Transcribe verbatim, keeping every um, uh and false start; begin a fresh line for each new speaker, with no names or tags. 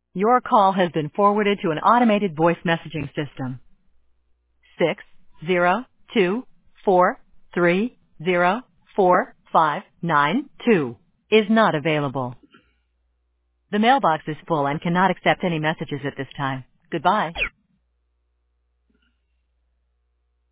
Your call has been forwarded to an automated voice messaging system. Six zero two four three zero four five nine two is not available. The mailbox is full and cannot accept any messages at this time. Goodbye.